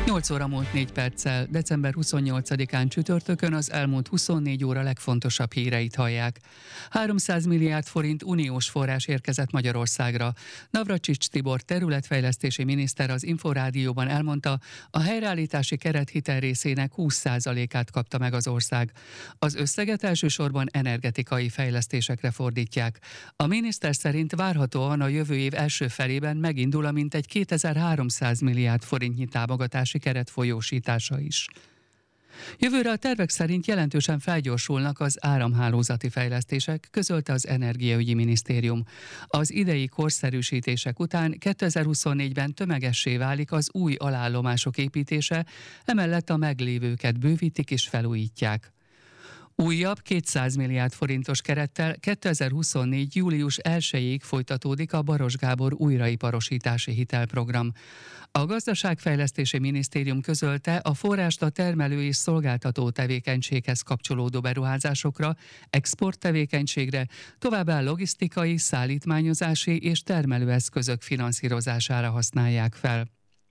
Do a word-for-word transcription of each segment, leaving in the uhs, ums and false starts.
nyolc óra múlt négy perccel, december huszonnyolcadikán csütörtökön az elmúlt huszonnégy óra legfontosabb híreit hallják. háromszáz milliárd forint uniós forrás érkezett Magyarországra. Navracsics Tibor területfejlesztési miniszter az Inforádióban elmondta, a helyreállítási kerethitel részének húsz százalékát kapta meg az ország. Az összeget elsősorban energetikai fejlesztésekre fordítják. A miniszter szerint várhatóan a jövő év első felében megindul a mintegy kétezer-háromszáz milliárd forintnyi támogatási keret folyósítása is. Jövőre a tervek szerint jelentősen felgyorsulnak az áramhálózati fejlesztések, közölte az Energiaügyi Minisztérium. Az idei korszerűsítések után kétezer-huszonnégyben tömegessé válik az új alállomások építése, emellett a meglévőket bővítik és felújítják. Újabb kétszáz milliárd forintos kerettel kétezer-huszonnégy. július elsejéig folytatódik a Baros Gábor újraiparosítási hitelprogram. A Gazdaságfejlesztési Minisztérium közölte, a forrást a termelő és szolgáltató tevékenységhez kapcsolódó beruházásokra, exporttevékenységre, továbbá logisztikai, szállítmányozási és termelőeszközök finanszírozására használják fel.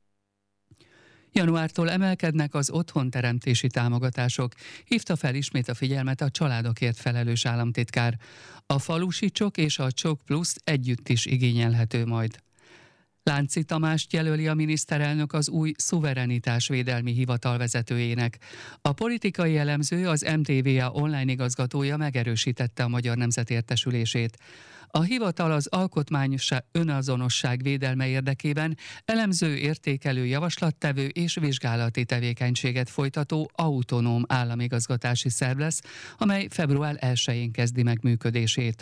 Januártól emelkednek az otthonteremtési támogatások, hívta fel ismét a figyelmet a családokért felelős államtitkár. A falusi csok és a csok plusz együtt is igényelhető majd. Lánci Tamást jelöli a miniszterelnök az új szuverenitásvédelmi hivatal vezetőjének. A politikai elemző, az em té vé á online igazgatója megerősítette a Magyar Nemzet értesülését. A hivatal az alkotmányos önazonosság védelme érdekében elemző, értékelő, javaslattevő és vizsgálati tevékenységet folytató autonóm államigazgatási szerv lesz, amely február elsején kezdi meg működését.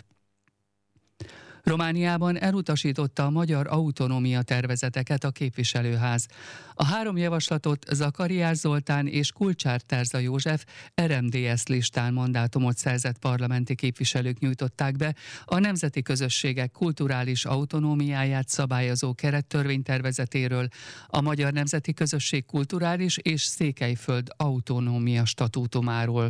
Romániában elutasította a magyar autonómia tervezeteket a képviselőház. A három javaslatot Zakariás Zoltán és Kulcsár Terza József er em dé es listán mandátumot szerzett parlamenti képviselők nyújtották be a nemzeti közösségek kulturális autonómiáját szabályozó kerettörvénytervezetéről, a Magyar Nemzeti Közösség kulturális és Székelyföld autonómia statútumáról.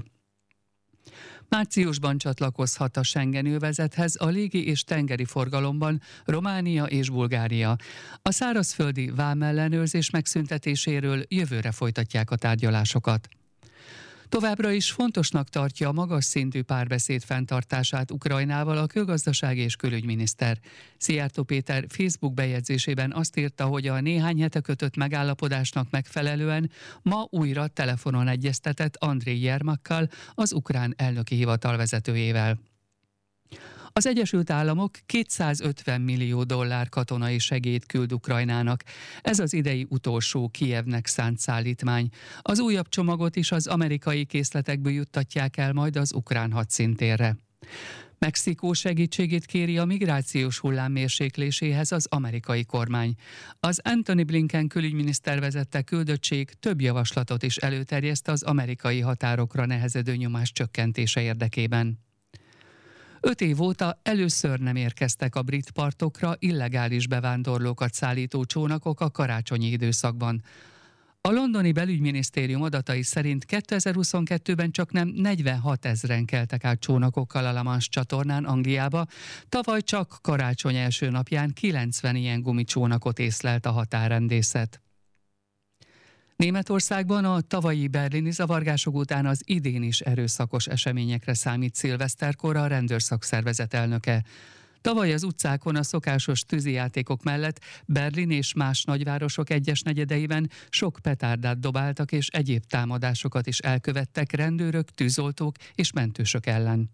Márciusban csatlakozhat a Schengen övezethez a légi és tengeri forgalomban Románia és Bulgária. A szárazföldi vámellenőrzés megszüntetéséről jövőre folytatják a tárgyalásokat. Továbbra is fontosnak tartja a magas szintű párbeszéd fenntartását Ukrajnával a külgazdasági és külügyminiszter. Szijjártó Péter Facebook bejegyzésében azt írta, hogy a néhány hete kötött megállapodásnak megfelelően ma újra telefonon egyeztetett Andrej Jermakkal, az ukrán elnöki hivatal vezetőjével. Az Egyesült Államok kétszázötven millió dollár katonai segélyt küld Ukrajnának. Ez az idei utolsó Kijevnek szánt szállítmány. Az újabb csomagot is az amerikai készletekből juttatják el majd az ukrán hadszíntérre. Mexikó segítségét kéri a migrációs hullám mérsékléséhez az amerikai kormány. Az Antony Blinken külügyminiszter vezette küldöttség több javaslatot is előterjeszt az amerikai határokra nehezedő nyomás csökkentése érdekében. Öt év óta először nem érkeztek a brit partokra illegális bevándorlókat szállító csónakok a karácsonyi időszakban. A londoni belügyminisztérium adatai szerint kétezer-huszonkettőben csaknem negyvenhat ezren keltek át csónakokkal a La Manche csatornán Angliába, tavaly csak karácsony első napján kilencven ilyen gumicsónakot észlelt a határrendészet. Németországban a tavalyi berlini zavargások után az idén is erőszakos eseményekre számít szilveszterkor a rendőrszakszervezet elnöke. Tavaly az utcákon a szokásos tűzijátékok mellett Berlin és más nagyvárosok egyes negyedeiben sok petárdát dobáltak és egyéb támadásokat is elkövettek rendőrök, tűzoltók és mentősök ellen.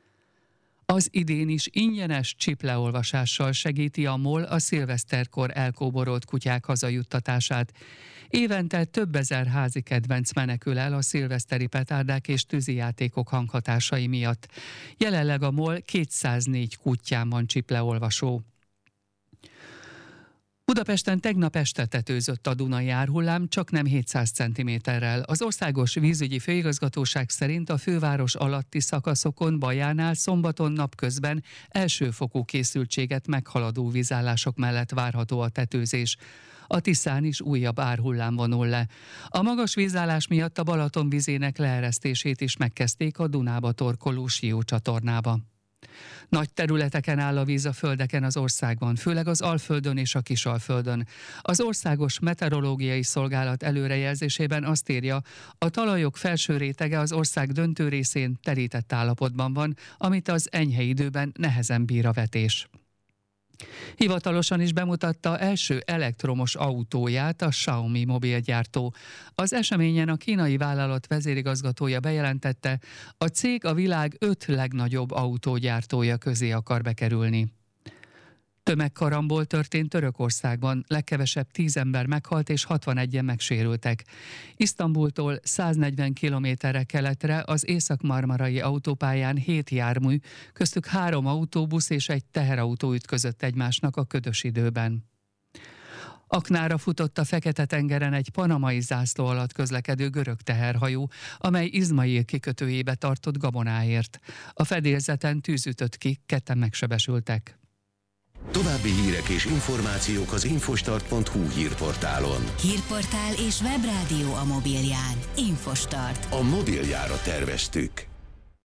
Az idén is ingyenes csipleolvasással segíti a MOL a szilveszterkor elkóborolt kutyák hazajuttatását. Évente több ezer házi kedvenc menekül el a szilveszteri petárdák és tűzijátékok hanghatásai miatt. Jelenleg a MOL kétszáznégy kutyán van csipleolvasó. Budapesten tegnap este tetőzött a Dunai árhullám, csaknem hétszáz centiméterrel. Az Országos Vízügyi Főigazgatóság szerint a főváros alatti szakaszokon Bajánál szombaton napközben elsőfokú készültséget meghaladó vízállások mellett várható a tetőzés. A Tiszán is újabb árhullám vonul le. A magas vízállás miatt a Balaton vizének leeresztését is megkezdték a Dunába torkoló Sió csatornába. Nagy területeken áll a víz a földeken az országban, főleg az Alföldön és a Kisalföldön. Az Országos Meteorológiai Szolgálat előrejelzésében azt írja, a talajok felső rétege az ország döntő részén terített állapotban van, amit az enyhe időben nehezen bír a vetés. Hivatalosan is bemutatta első elektromos autóját a Xiaomi mobilgyártó. Az eseményen a kínai vállalat vezérigazgatója bejelentette, a cég a világ öt legnagyobb autógyártója közé akar bekerülni. Tömegkarambol történt Törökországban, legkevesebb tíz ember meghalt és hatvanegyen megsérültek. Isztambultól száznegyven kilométerre keletre az Észak-Marmarai autópályán hét jármű, köztük három autóbusz és egy teherautó ütközött egymásnak a ködös időben. Aknára futott a Fekete-tengeren egy panamai zászló alatt közlekedő görög teherhajó, amely Izmail kikötőjébe tartott gabonáért. A fedélzeten tűz ütött ki, ketten megsebesültek. További hírek és információk az infostart pont hu hírportálon. Hírportál és webrádió a mobilján. Infostart. A mobiljára terveztük.